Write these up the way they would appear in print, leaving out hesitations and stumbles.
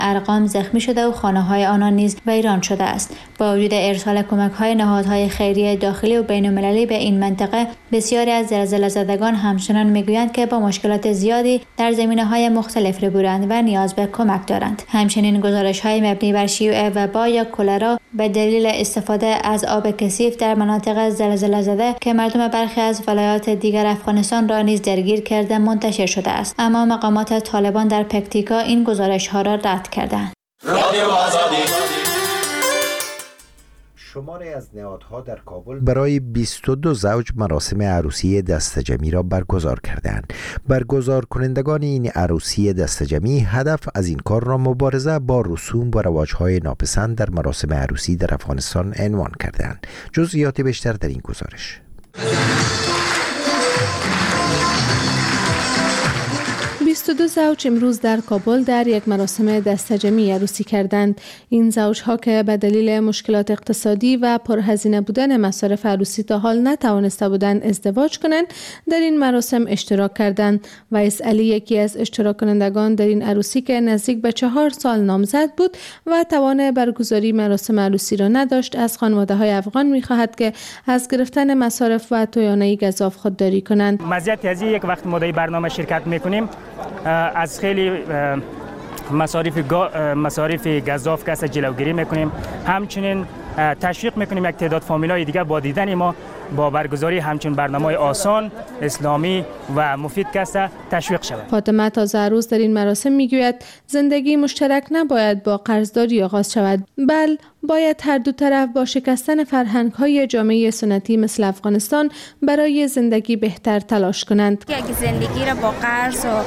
ارقام زخمی شده و خانه‌های آنان نیز ویران شده است. با وجود ارسال کمک‌های نهادهای خیریه داخلی و بین‌المللی به این منطقه، بسیاری از زلزله زدگان همچنان میگویند که با مشکلات زیادی در زمینه‌های مختلف روبروند و نیاز به کمک دارند. همچنین گزارش‌های مبنی بر شیوع وبا یا کلرا به دلیل استفاده از آب کثیف در مناطق زلزله زده که مردم برخی از ولایات دیگر افغانستان را نیز درگیر کرده منتشر شده است، اما مقامات طالبان در پکتیکا این گزارش‌ها را رد کردند. شماری از نهادها در کابل برای 22 زوج مراسم عروسی دسته‌جمعی را برگزار کردند. برگزار کنندگان این عروسی دسته‌جمعی هدف از این کار را مبارزه با رسوم و رواج‌های ناپسند در مراسم عروسی در افغانستان عنوان کردند. جزئیات بیشتر در این گزارش. 22 زوج امروز در کابل در یک مراسم دسته‌جمعی عروسی کردند. این زوجها که به دلیل مشکلات اقتصادی و پرهزینه بودن مصارف عروسی تا حال نتوانسته بودند ازدواج کنند، در این مراسم اشتراک کردند. ویس علی یکی از اشتراک کنندگان در این عروسی که نزدیک به 4 سال نامزد بود و توان برگزاری مراسم عروسی را نداشت، از خانواده‌های افغان می‌خواهد که از گرفتن مصارف و توانایی گزاف خودداری کنند. مزیت از یک وقت ما در برنامه شرکت می‌کنیم، از خیلی مصارف گزاف کسا جلوگیری میکنیم. همچنین تشویق میکنیم یک تعداد فامیلای دیگر با دیدن ما با برگزاری همچین برنامه‌های آسان، اسلامی و مفید کسا تشویق شود. فاطمه تازه عروس در این مراسم میگوید زندگی مشترک نباید با قرضداری آغاز شود، بل باید هر دو طرف با شکستن فرهنگ‌های جامعه سنتی مثل افغانستان برای زندگی بهتر تلاش کنند. اگه زندگی را با قرض و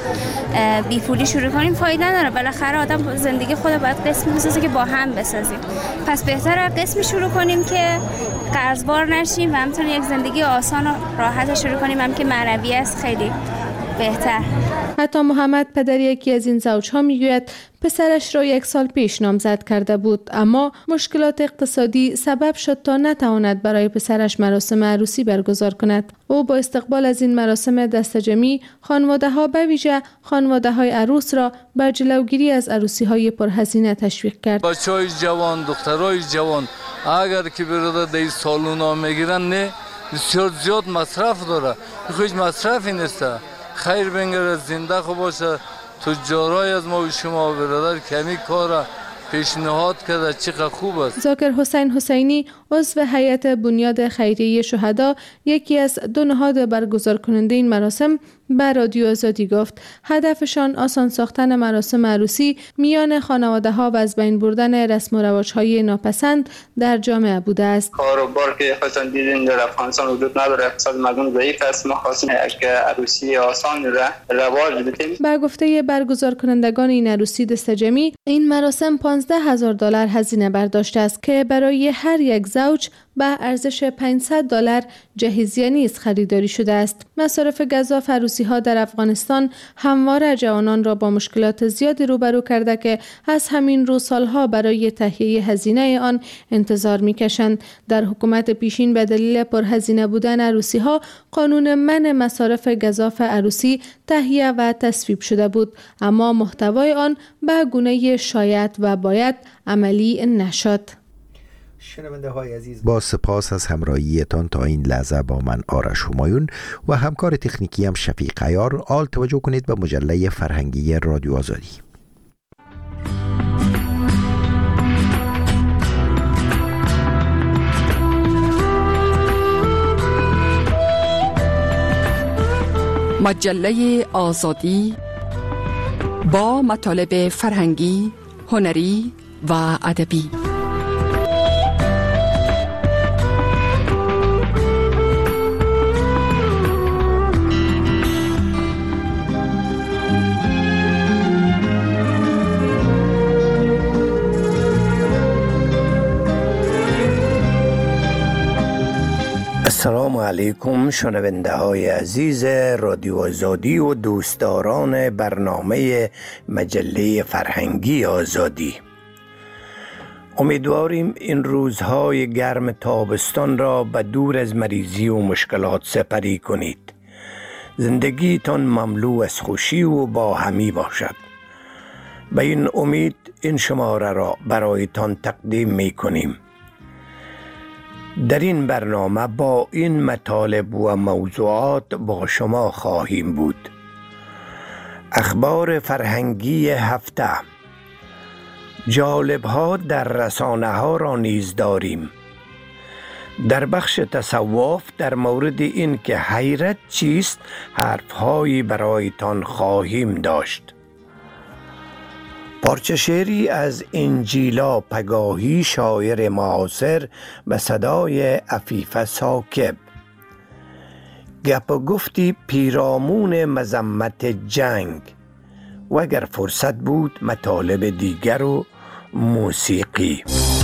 بیپولی شروع کنیم فایده نداره. بالاخره آدم زندگی خود باید قسم بسازه که با هم بسازیم. پس بهتره قسمی شروع کنیم که قرضبار نشیم و همچنین یک زندگی آسان و راحت شروع کنیم، هم که معنوی است خیلی بهتر. حتی محمد پدر یکی از این زوجها میگوید پسرش را 1 سال پیش نامزد کرده بود، اما مشکلات اقتصادی سبب شد تا نتواند برای پسرش مراسم عروسی برگزار کند. او با استقبال از این مراسم دسته‌جمعی خانواده‌ها به ویژه خانواده‌های عروس را بر جلوگیری از عروسی‌های پرهزینه تشویق کرد. بچه‌های جوان، دخترای جوان اگر که برادر در سالونا میگیرن نه بسیار زیاد مصرف داره. هیچ مصرفی نیست. خیر بنگره، زنده خوب باشه. تجارای از ما و شما برادر کمی کار پیشنهاد کرده، چقدر خوب است. ذاکر حسین حسینی عضو هیئت بنیاد خیریه شهدا، یکی از 2 نهاد برگزار کننده این مراسم، به رادیو آزادی گفت هدفشان آسان ساختن مراسم عروسی میان خانواده‌ها و از بین بردن رسم و رواج‌های ناپسند در جامعه بوده است. کاروبار که خاصا دیدین در افغانستان وجود نداره، اقتصاد مردم ضعیف است. ما خواستیم که عروسی آسان رواج بدیم. به گفته برگزار کنندگان این عروسی دسته‌جمعی، این مراسم $15,000 هزینه برداشته است که برای هر یک زوج به ارزش $500 جهیزیه نیز خریداری شده است. مصارف گزاف عروسی‌ها در افغانستان همواره جوانان را با مشکلات زیادی روبرو کرده که از همین رو سالها برای تهیه هزینه آن انتظار می‌کشند. در حکومت پیشین به دلیل پرهزینه بودن عروسی‌ها قانون منع مصارف گزاف عروسی تهیه و تصویب شده بود، اما محتوای آن به گونه شاید و باید عملی نشد. شنونده های عزیز، با سپاس از همراهیتان تا این لحظه با من آرش همایون و همکار تکنیکی هم شفیق عیار. آل توجه کنید به مجله فرهنگی رادیو آزادی. مجله آزادی با مطالب فرهنگی، هنری و ادبی. السلام علیکم شنونده های عزیز رادیو آزادی و دوستداران برنامه مجله فرهنگی آزادی. امیدواریم این روزهای گرم تابستان را به دور از مریضی و مشکلات سپری کنید. زندگیتان مملو از خوشی و باهمی باشد. به این امید این شماره را برایتان تقدیم می کنیم. در این برنامه با این مطالب و موضوعات با شما خواهیم بود. اخبار فرهنگی هفته، جالب‌ها در رسانه‌ها را نیز داریم. در بخش تصوف در مورد این که حیرت چیست حرف‌هایی برایتان خواهیم داشت. پارچه شعری از انجیلا پگاهی شاعر معاصر به صدای عفیف ثاقب. گپ و گفتی پیرامون مذمت جنگ و اگر فرصت بود مطالب دیگر و موسیقی.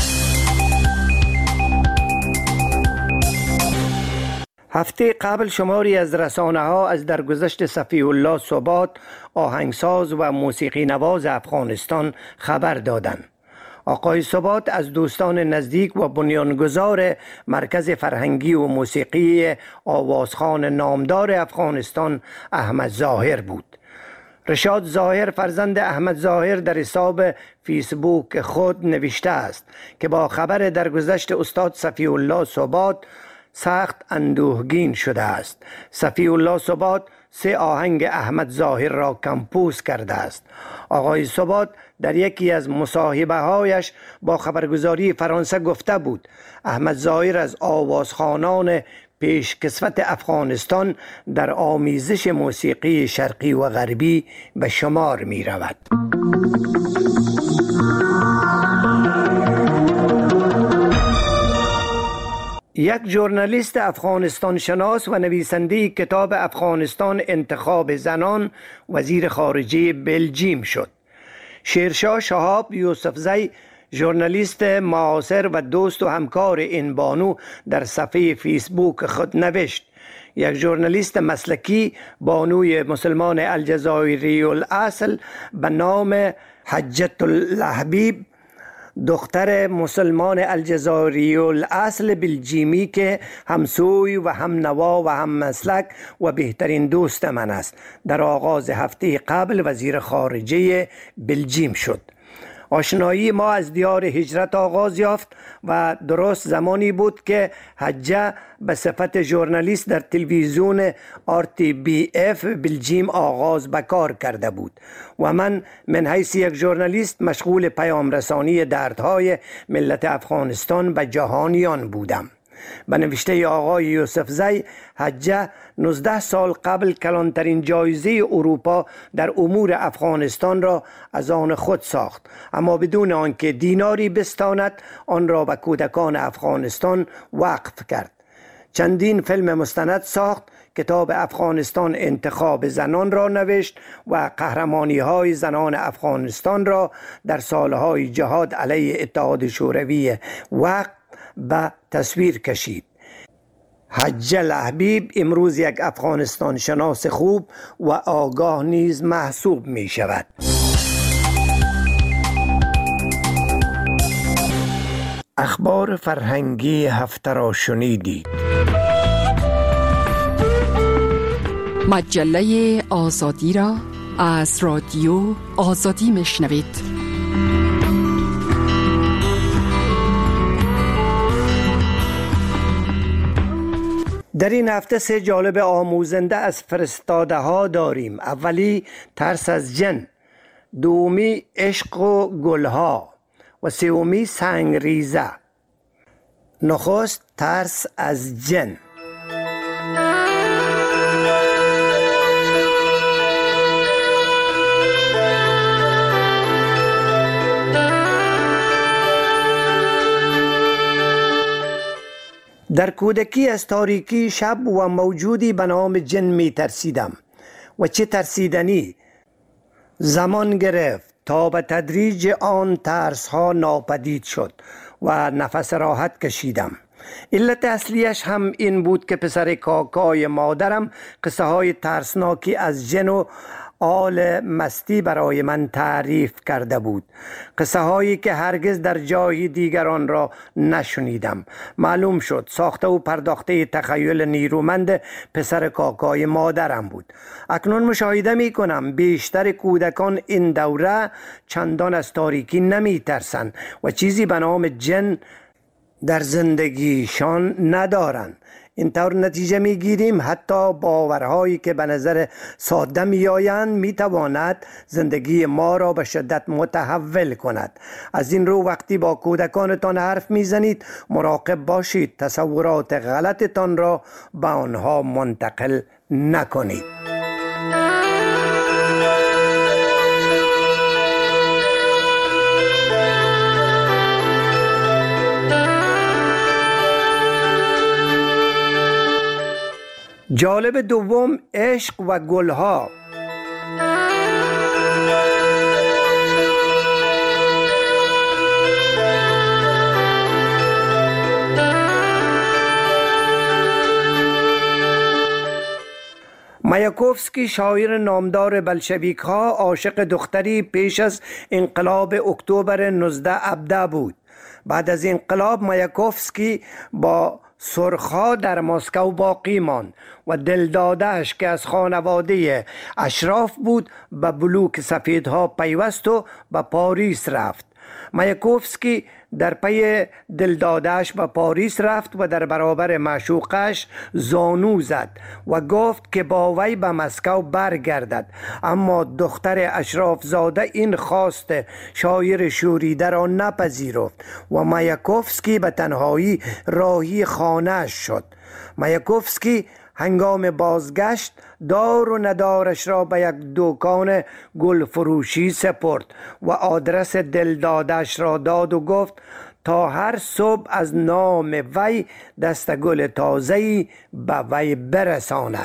هفته قبل شماری از رسانه‌ها از درگذشت صفی الله ثبات، آهنگساز و موسیقی نواز افغانستان خبر دادند. آقای ثبات از دوستان نزدیک و بنیانگذار مرکز فرهنگی و موسیقی آوازخوان نامدار افغانستان احمد ظاهر بود. رشاد ظاهر فرزند احمد ظاهر در حساب فیسبوک خود نوشته است که با خبر درگذشت استاد صفی الله ثبات سخت اندوهگین شده است. صفی الله ثبات 3 آهنگ احمد ظاهر را کمپوز کرده است. آقای ثبات در یکی از مصاحبه هایش با خبرگزاری فرانسه گفته بود احمد ظاهر از آوازخوانان پیشکسوت افغانستان در آمیزش موسیقی شرقی و غربی به شمار می رود. یک ژورنالیست افغانستان شناس و نویسنده کتاب افغانستان انتخاب زنان وزیر خارجه بلژیم شد. شیرشاه شهاب یوسفزی ژورنالیست معاصر و دوست و همکار این بانو در صفحه فیسبوک خود نوشت یک ژورنالیست مسلکی بانوی مسلمان الجزایری الاصل به نام حجت اللهبیب دختر مسلمان الجزایری الاصل بلژیمی که همسوی و هم نوا و هم مسلک و بهترین دوست من است در آغاز هفته قبل وزیر خارجه بلژیم شد. آشنایی ما از دیار هجرت آغاز یافت و درست زمانی بود که حجه به صفت ژورنالیست در تلویزیون RTBF بلژیم آغاز به کار کرده بود و من حیث یک ژورنالیست مشغول پیام رسانی دردهای ملت افغانستان به جهانیان بودم. به نوشته آقای یوسفزی، حجه 19 سال قبل کلانترین جایزه اروپا در امور افغانستان را از آن خود ساخت، اما بدون آنکه دیناری بستاند آن را به کودکان افغانستان وقف کرد. چندین فیلم مستند ساخت، کتاب افغانستان انتخاب زنان را نوشت و قهرمانی های زنان افغانستان را در سالهای جهاد علیه اتحاد شوروی وقت به تصویر کشید. حجه لهبیب امروز یک افغانستان شناس خوب و آگاه نیز محسوب می شود. اخبار فرهنگی هفته را شنیدید. مجله آزادی را از رادیو آزادی میشنوید. در این هفته 3 جالب آموزنده از فرستاده ها داریم. اولی ترس از جن، دومی عشق و گلها و سومی سنگریزه. نخست ترس از جن. در کودکی از تاریکی شب و موجودی به نام جن می ترسیدم و چه ترسیدنی. زمان گرفت تا به تدریج آن ترس ها ناپدید شد و نفس راحت کشیدم. علت اصلیش هم این بود که پسر کاکای مادرم قصه های ترسناکی از جن و آل مستی برای من تعریف کرده بود. قصه هایی که هرگز در جای دیگران را نشنیدم. معلوم شد ساخته و پرداخته تخیل نیرومند پسر کاکای مادرم بود. اکنون مشاهده می کنم بیشتر کودکان این دوره چندان از تاریکی نمی ترسند و چیزی به نام جن در زندگیشان ندارند. اینطور نتیجه میگیریم حتی باورهایی که به نظر ساده میآیند میتواند زندگی ما را به شدت متحول کند. از این رو وقتی با کودکانتان حرف میزنید مراقب باشید تصورات غلطتان را به آنها منتقل نکنید. جالب دوم، عشق و گلها. مایاکوفسکی شاعر نامدار بلشویک ها عاشق دختری پیش از انقلاب اکتبر 1917 بود. بعد از انقلاب مایاکوفسکی با سرخا در مسکو باقی ماند و دلداده‌اش که از خانواده اشراف بود به بلوک سفیدها پیوست و به پاریس رفت. مایاکوفسکی در پی دلداده‌اش به پاریس رفت و در برابر معشوقش زانو زد و گفت که با وی به مسکو برگردد، اما دختر اشراف زاده این خواست شاعر شوریده را نپذیرفت و مایاکوفسکی به تنهایی راهی خانه‌اش شد. مایاکوفسکی هنگام بازگشت دار و ندارش را به یک دکان گل فروشی سپرد و آدرس دلدادش را داد و گفت تا هر صبح از نام وی دست گل تازه‌ای به وی برساند.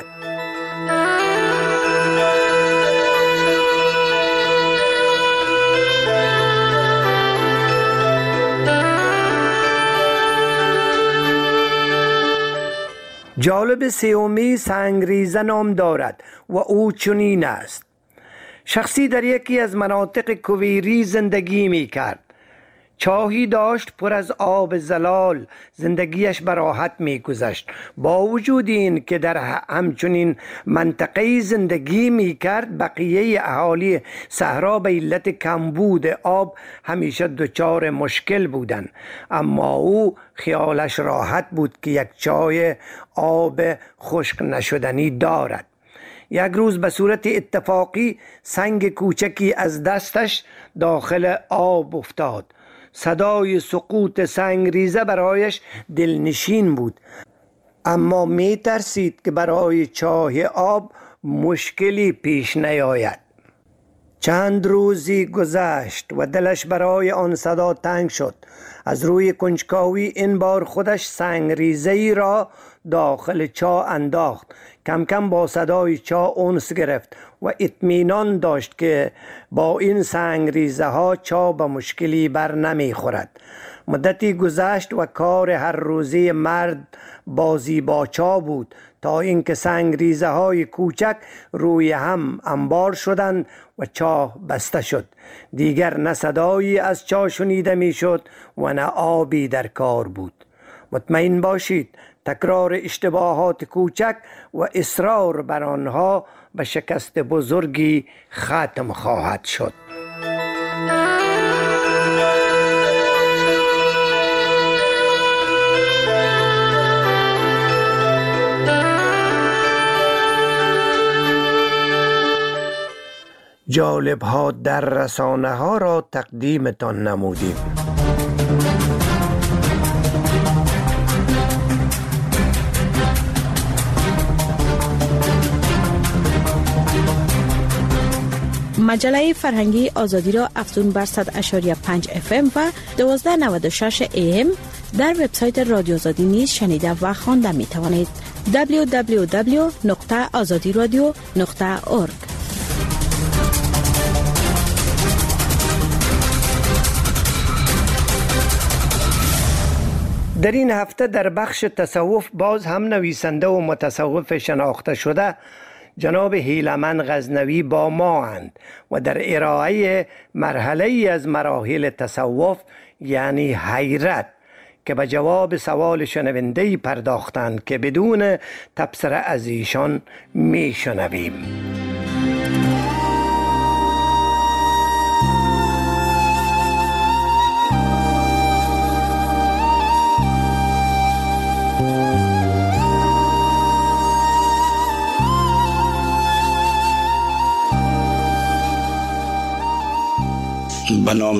جالب سومی سنگریزه نام دارد و او چنین است. شخصی در یکی از مناطق کویری زندگی می کرد. چاهی داشت پر از آب زلال، زندگیش به راحت می گذشت. با وجود این که در همچنین منطقه زندگی می کرد، بقیه اهالی صحرا به علت کمبود آب همیشه دچار مشکل بودند، اما او خیالش راحت بود که یک چای آب خشک نشدنی دارد. یک روز به صورت اتفاقی سنگ کوچکی از دستش داخل آب افتاد. صدای سقوط سنگریزه برایش دلنشین بود، اما می ترسید که برای چای آب مشکلی پیش نیاید. چند روزی گذشت و دلش برای آن صدا تنگ شد. از روی کنجکاوی این بار خودش سنگریزه‌ای را داخل چا انداخت. کم کم با صدای چا انس گرفت و اطمینان داشت که با این سنگریزه ها چا به مشکلی بر نمی خورد. مدتی گذشت و کار هر روزی مرد بازی با چا بود تا اینکه سنگریزه های کوچک روی هم انبار شدند و چا بسته شد. دیگر نه صدایی از چا شنیده می شد و نه آبی در کار بود. مطمئن باشید تکرار اشتباهات کوچک و اصرار بر آنها به شکست بزرگی ختم خواهد شد. جالب ها در رسانه ها را تقدیمتان نمودیم. مجله فرهنگی آزادی را افزون بر 100.5 FM و 1296 AM در وبسایت رادیو آزادی نیز شنیده و خوانده می توانید. www.azadiradio.org. در این هفته در بخش تصوف باز هم نویسنده و متصوف شناخته شده جناب هیلمن غزنوی با ما اند و در ارائه مرحله از مراحل تصوف یعنی حیرت که به جواب سوال شنونده‌ای پرداختند که بدون تبصره از ایشان میشنویم. به نام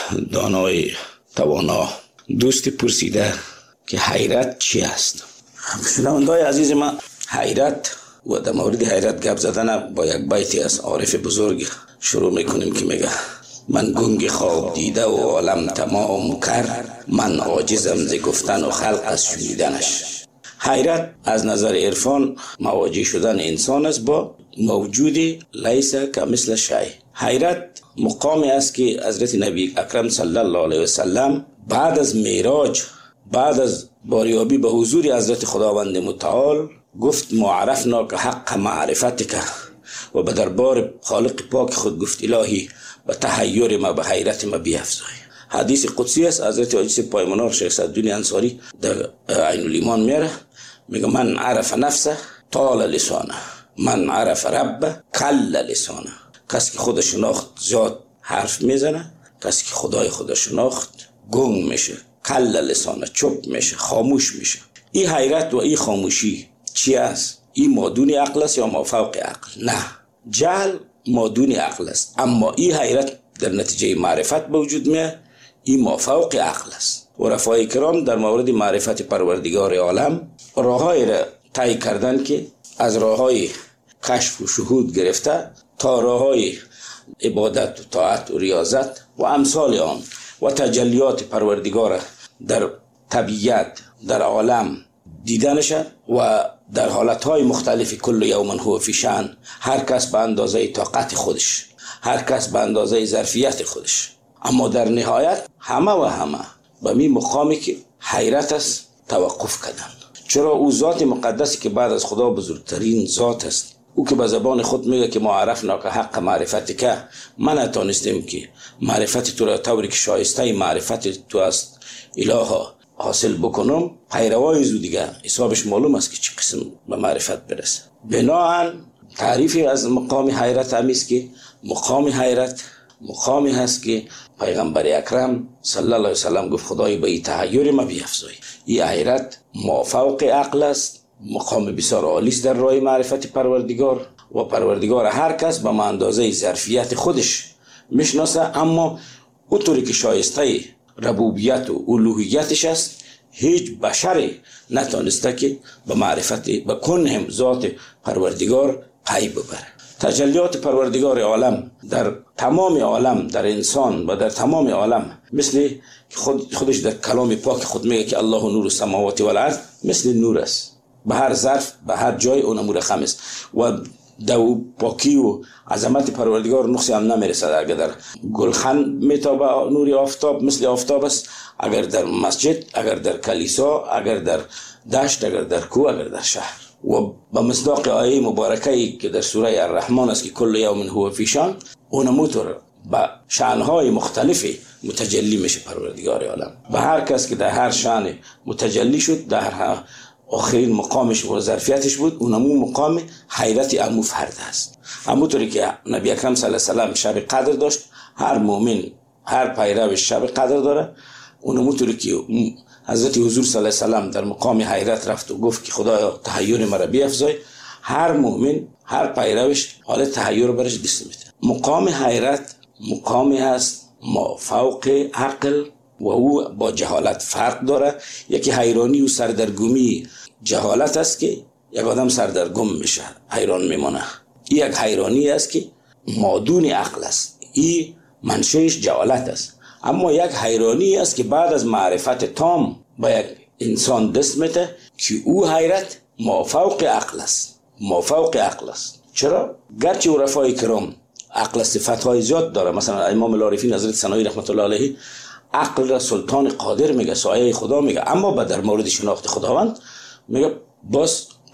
دانای توانا. دوستی پرسیده که حیرت چی است؟ شنونده‌های عزیز من، حیرت و در مورد حیرت گپ زدن با یک بیتی از عارف بزرگ شروع میکنیم که میگه من گنگ خواب دیده و عالم تمام کرد، من عاجزم ز گفتن و خلق از شنیدنش. حیرت از نظر عرفان مواجه شدن انسان است با موجودی لیس کمثل شیء. حیرت مقامی است که حضرت نبی اکرم صلی الله علیه و سلم بعد از معراج، بعد از باریابی به حضور حضرت خداوند متعال گفت معرفنا که حق معرفتک، و به دربار خالق پاک خود گفت الهی به تحیر ما، به حیرت ما بیفزای. حدیث قدسی است. حضرت حاجی پایمانار شیخ صدالدین انصاری در عین الایمان میاره، میگه من عرف نفسه طال لسانه، من عرف رب کل لسانه. کسی که خود شناخت زیاد حرف میزنه، کسی که خدای خود شناخت گنگ میشه، کل لسانه، چپ میشه، خاموش میشه. این حیرت و این خاموشی چی است؟ این مادون عقل است یا مافوق عقل؟ نه، جهل مادون عقل است، اما این حیرت در نتیجه معرفت به وجود میاد، این مافوق عقل است. و رفای کرام در مورد معرفت پروردگار عالم راههای را طی کردن که از راههای کشف و شهود گرفته تا راههای عبادت و طاعت و ریاضت و امثال آن و تجلیات پروردگار در طبیعت در عالم دیدنشد و در حالتهای مختلف کل یوم هو فی شأن، هر کس به اندازه طاقت خودش، هر کس به اندازه ظرفیت خودش. اما در نهایت همه و همه به می مقامی که حیرت است توقف کردن. چرا او ذات مقدسی که بعد از خدا بزرگترین ذات است، او که به زبان خود میگه که ما عرفنا که حق معرفت که من نتانستیم که معرفت تو را طوری که شایسته معرفت تو است الها حاصل بکنم، پیروای زو دیگه حسابش معلوم است که چه قسم به معرفت برسه. بناهن تعریفی از مقام حیرت همیست که مقام حیرت مقامی هست که پیغمبر اکرم صلی الله علیه وسلم گفت خدای به این تحیر ما بیفزای. این حیرت مافوق عقل است، مقام بسیار عالی است در راه معرفت پروردگار و پروردگار هر کس به اندازه ظرفیت خودش میشناسه، اما اونطوری که شایسته ربوبیت و الوهیتش است هیچ بشری نتونسته که به معرفت به کنهم ذات پروردگار پی ببره. تجلیات پروردگار عالم در تمام عالم، در انسان و در تمام عالم، مثل خودش در کلام پاک خود میگه که الله نور السماوات و الارض، مثل نور است. به هر ظرف به هر جای اون مرخم است و دو پاکی و عظمت پروردگار نقصی هم نمیرسد. اگر در گلخن میتابه نور آفتاب مثل آفتاب است، اگر در مسجد، اگر در کلیسا، اگر در دشت، اگر در کوه، اگر در شهر. و به مصداق آیه مبارکه‌ای که در سوره الرحمن است که کل یوم هو فی شأن، اون موتور با شأن‌های مختلفی متجلی میشه پروردگار عالم. به هر کس که در هر شأن متجلی شد، در آخرین مقامش و ظرفیتش بود، اونمو مقام حیرت امو فرد است. همونطوری که نبی اکرم صلی الله علیه و سلم شب قدر داشت، هر مؤمن هر پیروش شب قدر داره. اونموطوری که حضرت حضور صلی الله علیه و سلم در مقام حیرت رفت و گفت که خدایا تحیر مرا بیفزای، هر مؤمن هر پیروش حال تحیر برش دست میده. مقام حیرت مقامی هست مافوق عقل و او با جهالت فرق داره. یکی حیرانی و سردرگمی جهالت است که یک آدم سردرگم میشه، حیران میمونه. یک حیرانی است که مادون عقل است، این منشأش جهالت است. اما یک حیرانی است که بعد از معرفت تام با یک انسان دست میده که او حیرت مافوق عقل است، مافوق عقل است. چرا؟ گرچه او رفای کرام عقل صفت‌های زیاد داره، مثلا امام العارفین حضرت ثنایی رحمت الله علیه عقل را سلطان قادر میگه، سایه خدا میگه، اما در مورد شناخت خداوند میگه باز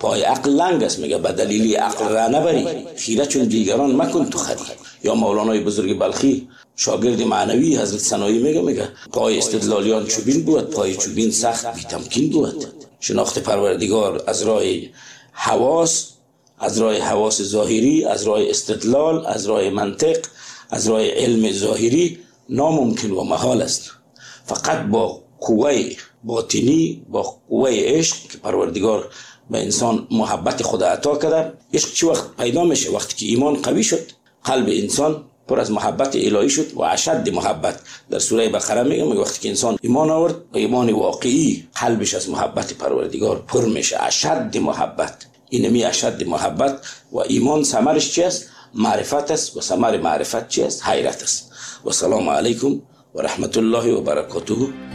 پای عقل لنگ است، میگه به دلیل عقل را نبری، خیره چون دیگران مکن تو خری. یا مولانای بزرگ بلخی شاگرد معنوی حضرت سنایی میگه پای استدلالیان چوبین بود، پای چوبین سخت بی تمکین بود. شناخت پروردگار از راه حواس ظاهری، از راه استدلال، از راه منطق، از راه علم ظاهری ناممکن و محال است. فقط با قوه باطنی، با قوه عشق که پروردگار به انسان محبت خدا عطا کرده. عشق چه وقت پیدا میشه؟ وقتی که ایمان قوی شد، قلب انسان پر از محبت الهی شد و اشد محبت. در سوره بقره میگه وقتی که انسان ایمان آورد و ایمان واقعی، قلبش از محبت پروردگار پر میشه، اشد محبت. اینمی اشد محبت و ایمان ثمرش چی است؟ معرفت است و ثمر معرفت چی است؟ حیرت است. و سلام علیکم و رحمت الله و برکاته.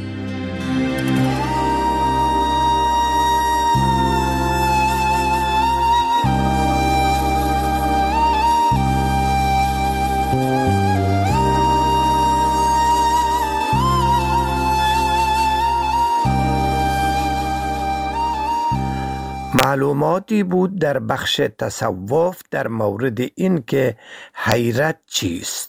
معلوماتی بود در بخش تصوف در مورد این که حیرت چیست.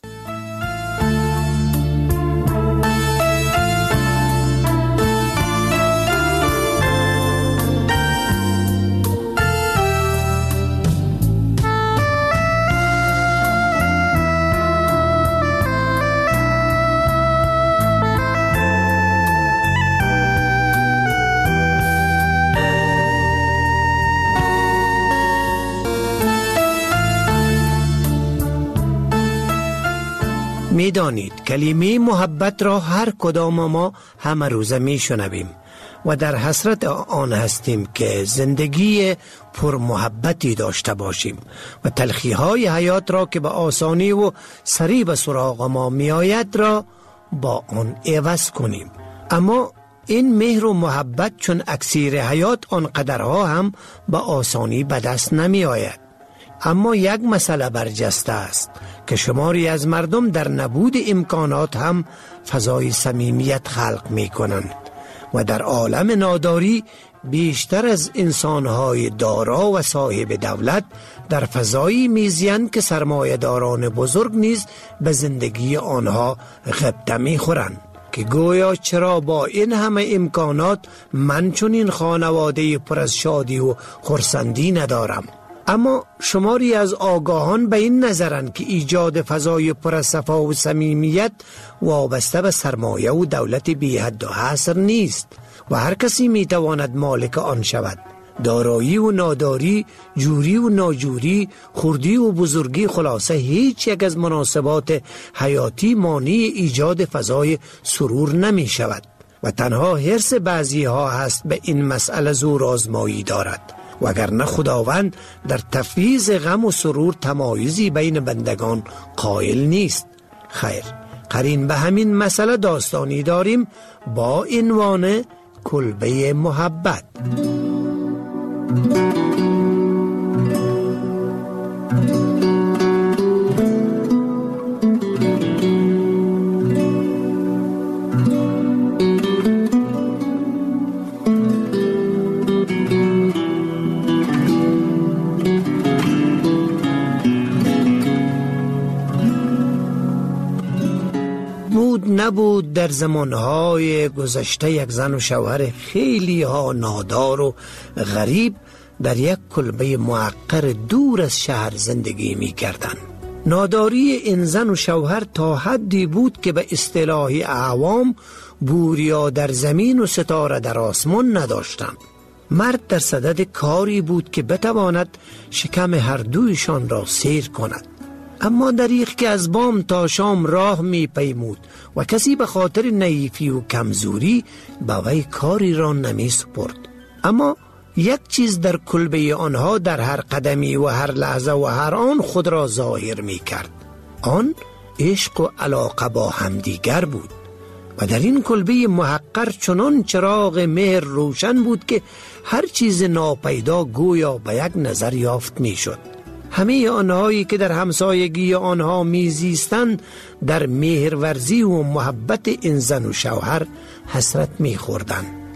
می دانید کلمه محبت را هر کدام ما همه روزه می شنویم و در حسرت آن هستیم که زندگی پر محبتی داشته باشیم و تلخی های حیات را که به آسانی و سریع به سراغ ما می آید را با آن عوض کنیم. اما این مهر و محبت چون اکسیر حیات آنقدرها هم به آسانی به دست نمی آید. اما یک مسئله برجسته است که شماری از مردم در نبود امکانات هم فضای صمیمیت خلق می کنند و در عالم ناداری بیشتر از انسانهای دارا و صاحب دولت در فضایی میزیند که سرمایه‌داران بزرگ نیز به زندگی آنها غبطه می خورند که گویا چرا با این همه امکانات من چون این خانواده پر از شادی و خرسندی ندارم. اما شماری از آگاهان به این نظرند که ایجاد فضای پر از صفا و صمیمیت وابسته به سرمایه و دولت بی حد و حصر نیست و هر کسی می تواند مالک آن شود. دارایی و ناداری، جوری و ناجوری، خردی و بزرگی، خلاصه هیچ یک از مناسبات حیاتی مانع ایجاد فضای سرور نمی شود و تنها حرص بعضی ها هست به این مسئله زور آزمایی دارد. وگرنه خداوند در تفویض غم و سرور تمایزی بین بندگان قائل نیست. خیر، قرین به همین مسئله داستانی داریم با عنوان کلبه محبت. نبود در زمانهای گذشته یک زن و شوهر خیلی ها نادار و غریب در یک کلبه معقر دور از شهر زندگی می کردند. ناداری این زن و شوهر تا حدی بود که به اصطلاح عوام بوریا در زمین و ستاره در آسمان نداشتند. مرد در صدد کاری بود که بتواند شکم هر دویشان را سیر کند، اما دریغ که از بام تا شام راه می پیمود و کسی به خاطر نحیفی و کمزوری به وی کاری را نمی سپرد. اما یک چیز در کلبه آنها در هر قدمی و هر لحظه و هر آن خود را ظاهر می کرد. آن عشق و علاقه با همدیگر بود و در این کلبه محقر چنان چراغ مهر روشن بود که هر چیز ناپیدا گویا به یک نظر یافت می شد. همه آنهایی که در همسایگی آنها میزیستند در مهرورزی و محبت این زن و شوهر حسرت می‌خوردند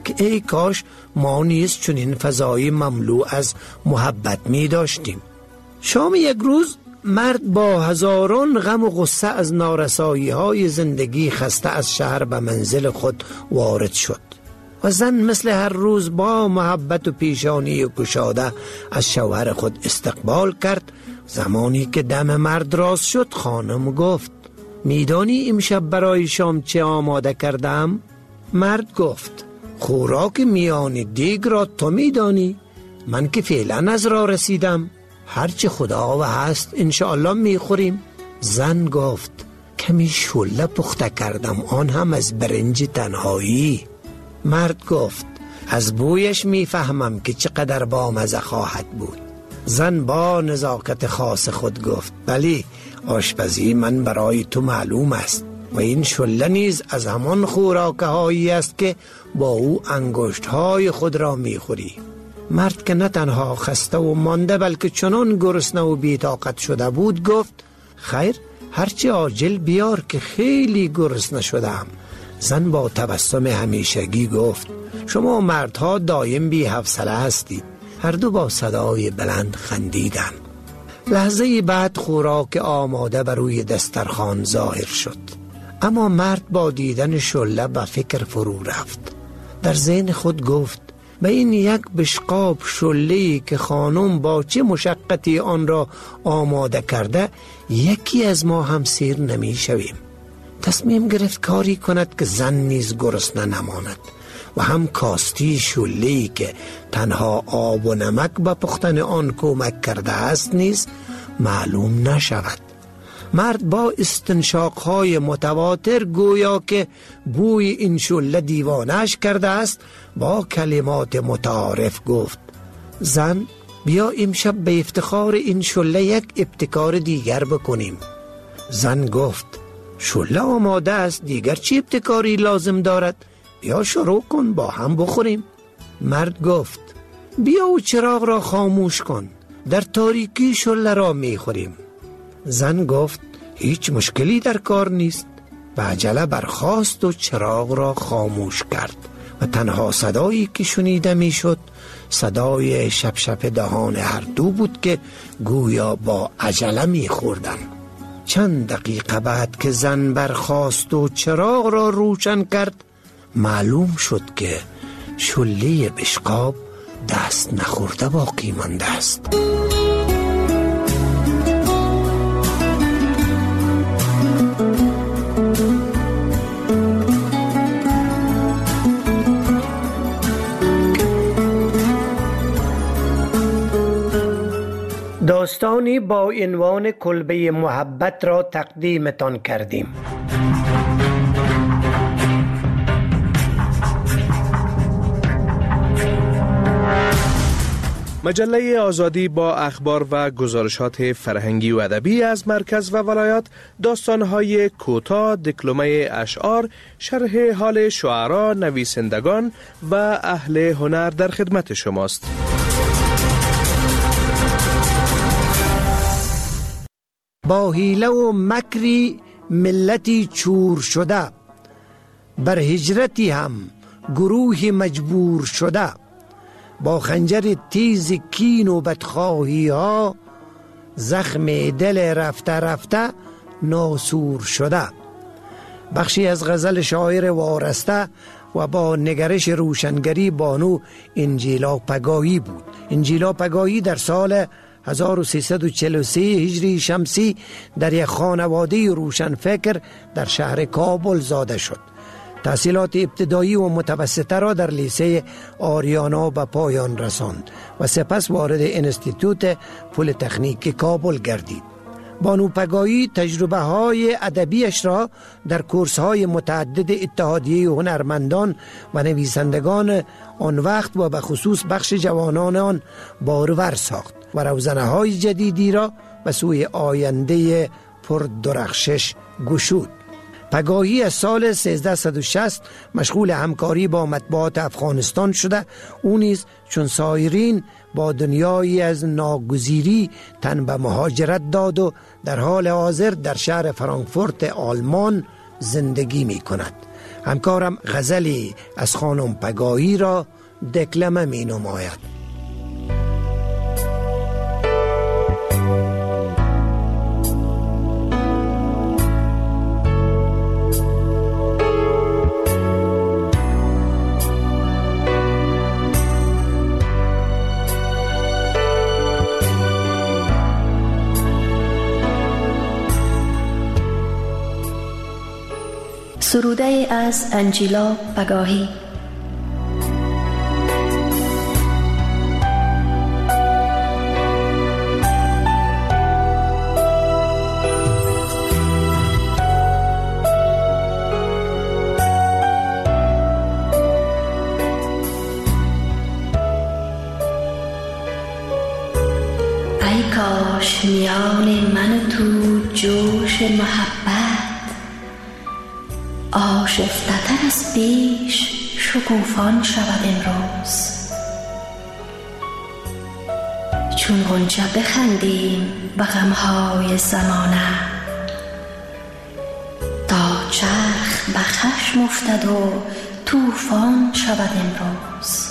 که ای کاش ما نیز چنین فضای مملو از محبت می داشتیم. شام یک روز مرد با هزاران غم و غصه از نارسایی های زندگی خسته از شهر به منزل خود وارد شد و زن مثل هر روز با محبت و پیشانی گشاده از شوهر خود استقبال کرد. زمانی که دم مرد راست شد خانم گفت میدانی امشب برای شام چه آماده کردم؟ مرد گفت خوراک میان دیگ را تو میدانی، من که فعلا از راه رسیدم، هرچی خدا و هست انشاءالله میخوریم. زن گفت کمی شله پخته کردم، آن هم از برنج تنهایی. مرد گفت از بویش میفهمم که چقدر بامزه خواهد بود. زن با نزاکت خاص خود گفت بلی، آشپزی من برای تو معلوم است و این شله نیز از همان خوراکه هایی است که با او انگشت های خود را میخوری. مرد که نه تنها خسته و مانده بلکه چنان گرسنه و بی‌طاقت شده بود گفت خیر، هرچی عاجل بیار که خیلی گرسنه شدم. زن با تبسم همیشگی گفت شما مردها دایم بی حوصله هستید. هر دو با صدای بلند خندیدند. لحظه بعد خوراک آماده بر روی دسترخوان ظاهر شد، اما مرد با دیدن شله به فکر فرو رفت. در ذهن خود گفت به این یک بشقاب شله‌ای که خانم با چه مشقتی آن را آماده کرده یکی از ما هم سیر نمی شویم. تصمیم گرفت کاری کند که زن نیز گرسنه نماند و هم کاستی شله‌ای که تنها آب و نمک به پختن آن کمک کرده است نیز معلوم نشود. مرد با استنشاق‌های متواتر گویا که بوی این شله دیوانش کرده است با کلمات متعارف گفت زن بیا امشب به افتخار این شله یک ابتکار دیگر بکنیم. زن گفت شله آماده است، دیگر چی ابتکاری لازم دارد؟ بیا شروع کن با هم بخوریم. مرد گفت بیا و چراغ را خاموش کن، در تاریکی شله را میخوریم. زن گفت هیچ مشکلی در کار نیست. به عجله برخاست و چراغ را خاموش کرد و تنها صدایی که شنیده میشد صدای شپشپ دهان هر دو بود که گویا با عجله میخوردن. چند دقیقه بعد که زن برخاست و چراغ را روشن کرد معلوم شد که شله بشقاب دست نخورده باقی مانده است. داستانی با عنوان کلبه محبت را تقدیمتان کردیم. مجله آزادی با اخبار و گزارشات فرهنگی و ادبی از مرکز و ولایات، داستان‌های کوتاه، دکلمه اشعار، شرح حال شعرا، نویسندگان و اهل هنر در خدمت شماست. با حیله و مکری ملتی چور شده، بر هجرتی هم گروه مجبور شده، با خنجر تیز کین و بدخواهی ها زخم دل رفته رفته ناسور شده. بخشی از غزل شاعر وارسته و با نگرش روشنگری بانو انجیلا پگاهی بود. انجیلا پگاهی در سال 1343 هجری شمسی در یک خانواده روشنفکر در شهر کابل زاده شد. تحصیلات ابتدایی و متوسطه را در لیسه آریانا به پایان رساند و سپس وارد انستیتوت پلی‌تکنیک کابل گردید. بانو پگاهی تجربه های ادبیش را در کورس های متعدد اتحادیه هنرمندان و نویسندگان آن وقت و به خصوص بخش جوانان آن بارور ساخت و روزنه های جدیدی را به سوی آینده پر درخشش گشود. پگاهی از سال 1360 مشغول همکاری با مطبوعات افغانستان شده. او نیز چون سایرین با دنیایی از ناگزیری تن به مهاجرت داد و در حال حاضر در شهر فرانکفورت آلمان زندگی می کند. همکارم غزلی از خانم پگاهی را دکلمه می نماید. سروده از انجیلا پگاهی. ای کاش میان من و تو جوش محبت آشفته‌تر از پیش شکوفان شود امروز. چون غنچه بخندیم به غمهای زمانه، تا چرخ به خشم افتد و طوفان شود امروز.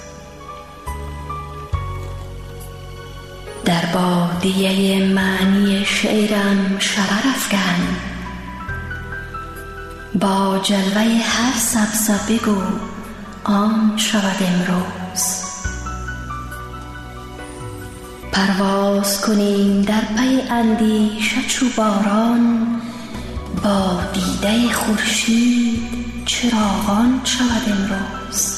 در بادیه معنی شعرم شرر افکن، با جلوه هر سبزه بگو آن شود امروز. پرواز کنیم در پی اندیشه چو باران، با دیده خورشید چراغان شود امروز.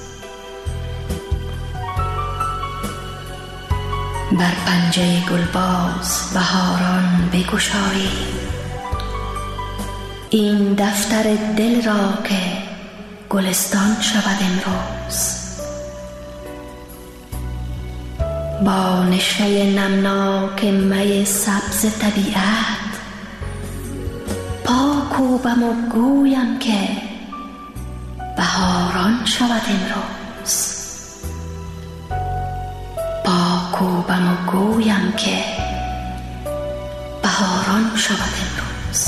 بر پنجه گلباز بهاران بگشاییم این دفتر دل را که گلستان شود امروز. با نشأه نمناک می سبز طبیعت پا کوبم و گویم که بهاران شود امروز. پا کوبم و گویم که بهاران شود امروز.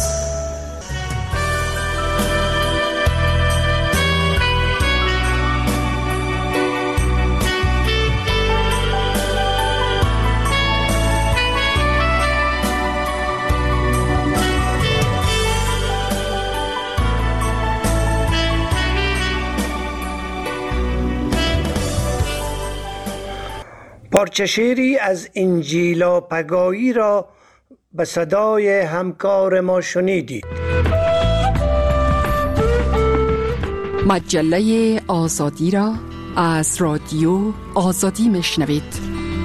پارچه شعری از انجیلا پگاهی را به صدای همکار ما شنیدید. مجله آزادی را از رادیو آزادی میشنوید.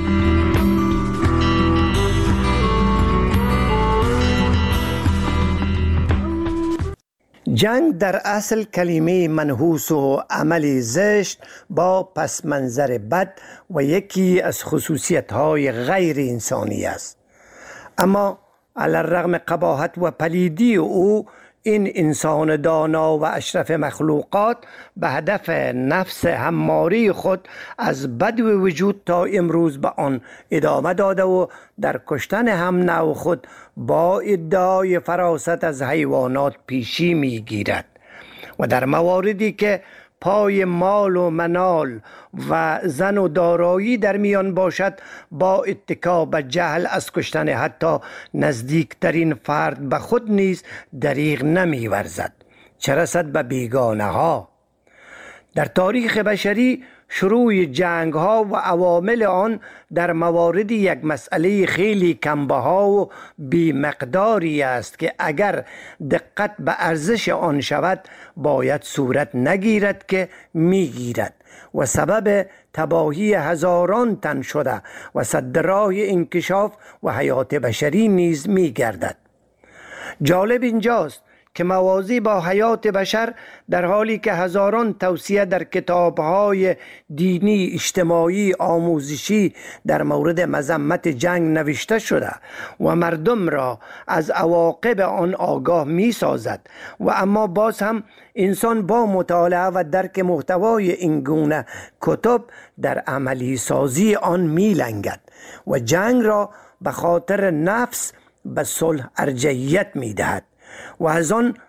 جنگ در اصل کلمه منحوس و عمل زشت با پس منظر بد و یکی از خصوصیت‌های غیر انسانی است. اما علی الرغم قباحت و پلیدی او، این انسان دانا و اشرف مخلوقات به هدف نفس حماری خود از بدو وجود تا امروز به آن ادامه داده و در کشتن هم نوع خود با ادعای فراست از حیوانات پیشی می گیرد و در مواردی که پای مال و منال و زن و دارایی در میان باشد با اتکا به جهل از کشتن حتی نزدیکترین فرد به خود نیز دریغ نمی ورزد، چه رسد به بیگانه ها. در تاریخ بشری شروع جنگ ها و عوامل آن در موارد یک مسئله خیلی کمبها و بی مقداری است که اگر دقت به ارزش آن شود باید صورت نگیرد که میگیرد و سبب تباهی هزاران تن شده و سد راه انکشاف و حیات بشری نیز میگردد. جالب اینجاست که موازی با حیات بشر در حالی که هزاران توصیه در کتاب‌های دینی، اجتماعی، آموزشی در مورد مذمت جنگ نوشته شده و مردم را از عواقب آن آگاه می سازد و اما باز هم انسان با مطالعه و درک محتوای این گونه کتب در عملی سازی آن می لنگد و جنگ را به خاطر نفس به صلح ارجحیت می دهد و از آن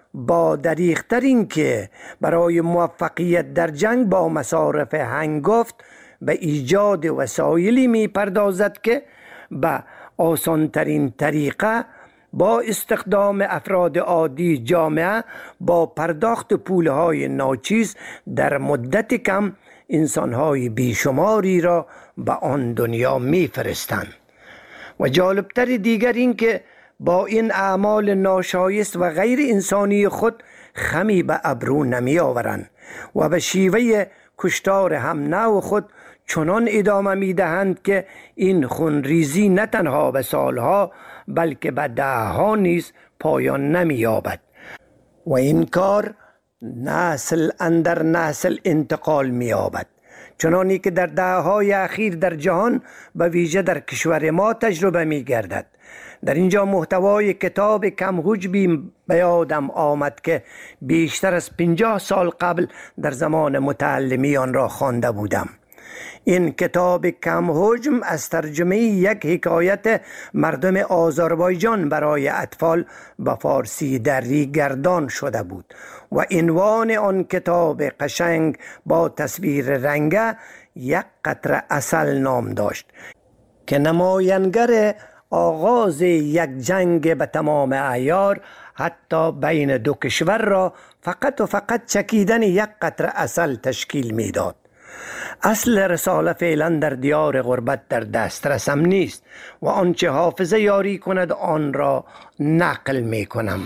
با دریغ‌تر این که برای موفقیت در جنگ با مصارف هنگفت به ایجاد وسایلی می پردازد که به آسانترین طریقه با استخدام افراد عادی جامعه با پرداخت پولهای ناچیز در مدت کم انسانهای بیشماری را به آن دنیا می فرستند. و جالبتر دیگر این که با این اعمال ناشایست و غیر انسانی خود خمی به ابرو نمی آورند و به شیوه کشتار هم نوع خود چنان ادامه می دهند که این خونریزی نه تنها به سالها بلکه به دهها نیز پایان نمی یابد و این کار نسل اندر نسل انتقال می یابد، چنانی که در دههای اخیر در جهان به ویژه در کشور ما تجربه می گردد. در اینجا محتوای کتاب کم حجبی به یادم آمد که بیشتر از 50 سال قبل در زمان متعلمی آن را خوانده بودم. این کتاب کم حجم از ترجمه یک حکایت مردم آذربایجان برای اطفال به فارسی دری گردان شده بود و عنوان آن کتاب قشنگ با تصویر رنگه یک قطره عسل نام داشت که نماینگر آغاز یک جنگ به تمام اعیار حتی بین دو کشور را فقط و فقط چکیدن یک قطره عسل تشکیل میداد. اصل رساله فعلا در دیار غربت در دسترسم نیست و آنچه حافظه یاری کند آن را نقل می کنم.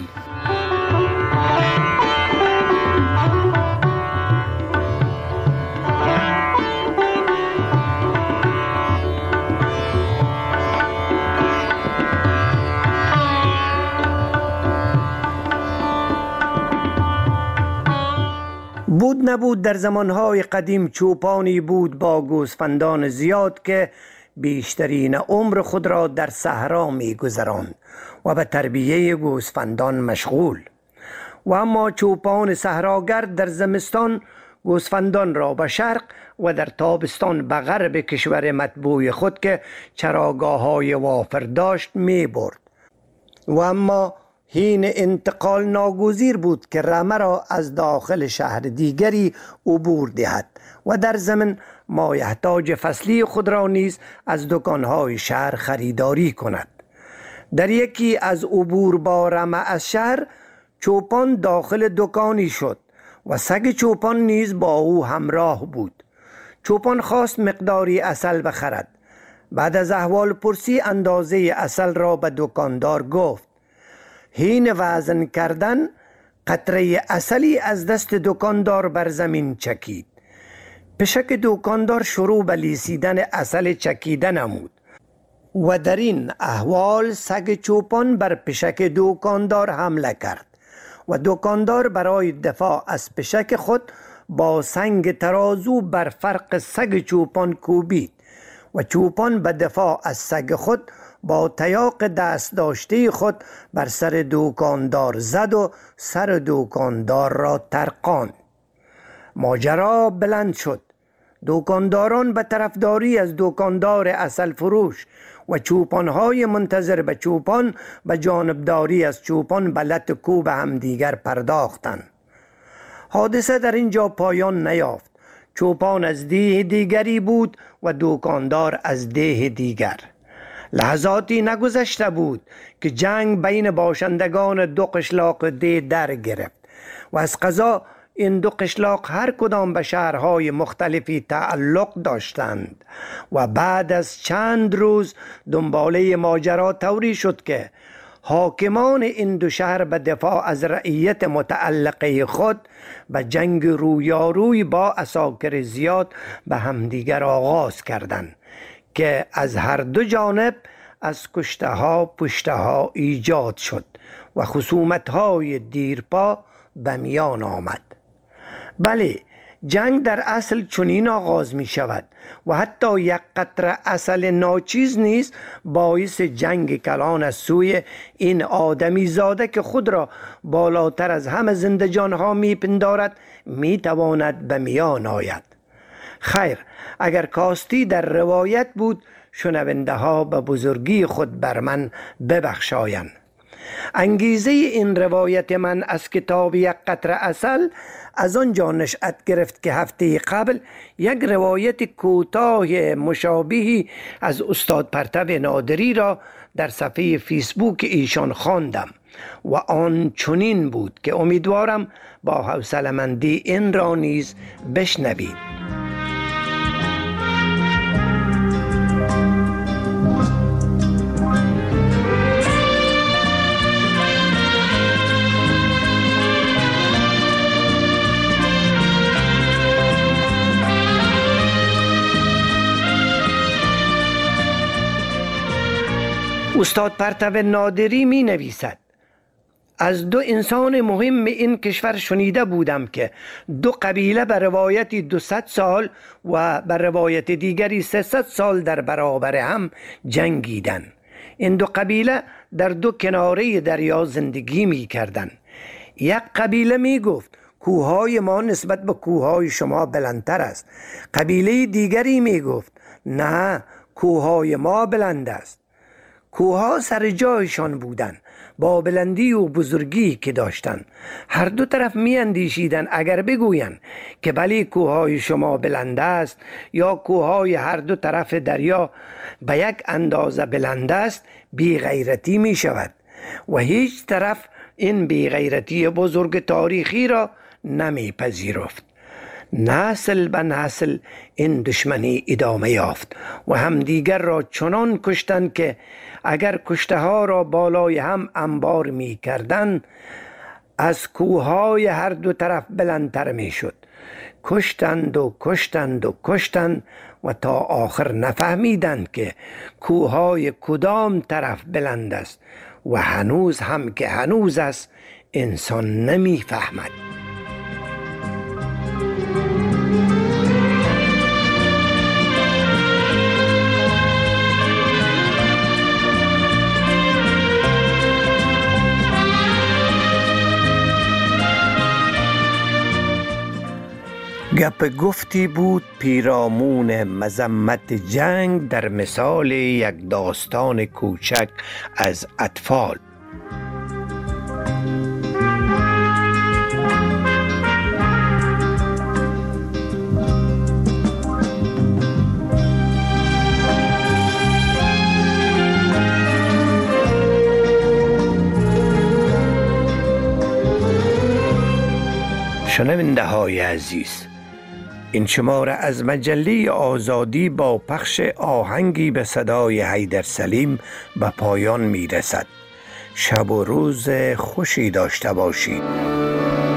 بود نبود در زمانهای قدیم چوپانی بود با گوسفندان زیاد که بیشترین عمر خود را در صحرا می گذراند و به تربیه گوسفندان مشغول. و اما چوپان صحراگرد در زمستان گوسفندان را به شرق و در تابستان به غرب کشور مطبوع خود که چراگاه‌های وافر داشت می برد. و اما حین انتقال ناگزیر بود که رمه را از داخل شهر دیگری عبور دهد و در ضمن مایحتاج فصلی خود را نیز از دکانهای شهر خریداری کند. در یکی از عبور با رمه از شهر چوپان داخل دکانی شد و سگ چوپان نیز با او همراه بود. چوپان خواست مقداری عسل بخرد. بعد از احوال پرسی اندازه عسل را به دکاندار گفت. حین وزن کردن قطره عسلی از دست دکاندار بر زمین چکید. پشک دکاندار شروع به لیسیدن عسل چکیده نمود و در این احوال سگ چوپان بر پشک دکاندار حمله کرد و دکاندار برای دفاع از پشک خود با سنگ ترازو بر فرق سگ چوپان کوبید و چوپان به دفاع از سگ خود با تیاق دست داشته خود بر سر دکاندار زد و سر دکاندار را ترقاند. ماجرا بلند شد. دکانداران به طرفداری از دکاندار عسل فروش و چوپانهای منتظر به چوپان به جانبداری از چوپان به لت کوب همدیگر پرداختند. حادثه در اینجا پایان نیافت. چوپان از دیه دیگری بود و دکاندار از دیه دیگر. لحظاتی نگذشته بود که جنگ بین باشندگان دو قشلاق ده در گرفت و از قضا این دو قشلاق هر کدام به شهرهای مختلفی تعلق داشتند و بعد از چند روز دنباله ماجرا طوری شد که حاکمان این دو شهر به دفاع از رعیت متعلقه خود به جنگ رویاروی با عساکر زیاد به همدیگر آغاز کردند که از هر دو جانب از کشته ها پشته ها ایجاد شد و خصومت های دیرپا به میان آمد. بله، جنگ در اصل چنین آغاز می شود و حتی یک قطره عسل ناچیز نیز باعث جنگ کلان از سوی این آدمی زاده که خود را بالاتر از همه زنده جانها می پندارد می تواند به میان آید. خیر، اگر کاستی در روایت بود شنونده ها به بزرگی خود بر من ببخشایند. انگیزه این روایت من از کتاب یک قطره عسل از آنجا نشأت گرفت که هفته قبل یک روایت کوتاه مشابهی از استاد پرتو نادری را در صفحه فیسبوک ایشان خواندم و آن چنین بود که امیدوارم با حوصله‌مندی این را نیز بشنوید. استاد پرتو نادری می نویسد: از دو انسان مهم این کشور شنیده بودم که دو قبیله به روایتی 200 سال و به روایت دیگری 300 سال در برابر هم جنگیدند. این دو قبیله در دو کناره دریا زندگی می کردند. یک قبیله می گفت کوههای ما نسبت به کوههای شما بلندتر است. قبیله دیگری می گفت نه، کوههای ما بلند است. کوهها سر جایشان بودند با بلندی و بزرگی که داشتند. هر دو طرف می اندیشیدند اگر بگویند که بلی کوههای شما بلند است یا کوههای هر دو طرف دریا به یک اندازه بلند است، بی غیرتی می شود و هیچ طرف این بی غیرتی بزرگ تاریخی را نمی پذیرفت. نسل به نسل این دشمنی ادامه یافت و همدیگر را چنان کشتند که اگر کشته ها را بالای هم انبار می کردند از کوههای هر دو طرف بلندتر می شد. کشتند و کشتند و کشتند و تا آخر نفهمیدند که کوههای کدام طرف بلند است و هنوز هم که هنوز است انسان نمی فهمد. گپ گفتی بود پیرامون مذمت جنگ در مثال یک داستان کوچک از اطفال. شنونده های عزیز، این شماره از مجله آزادی با پخش آهنگی به صدای حیدر سلیم به پایان می رسد. شب و روز خوشی داشته باشید.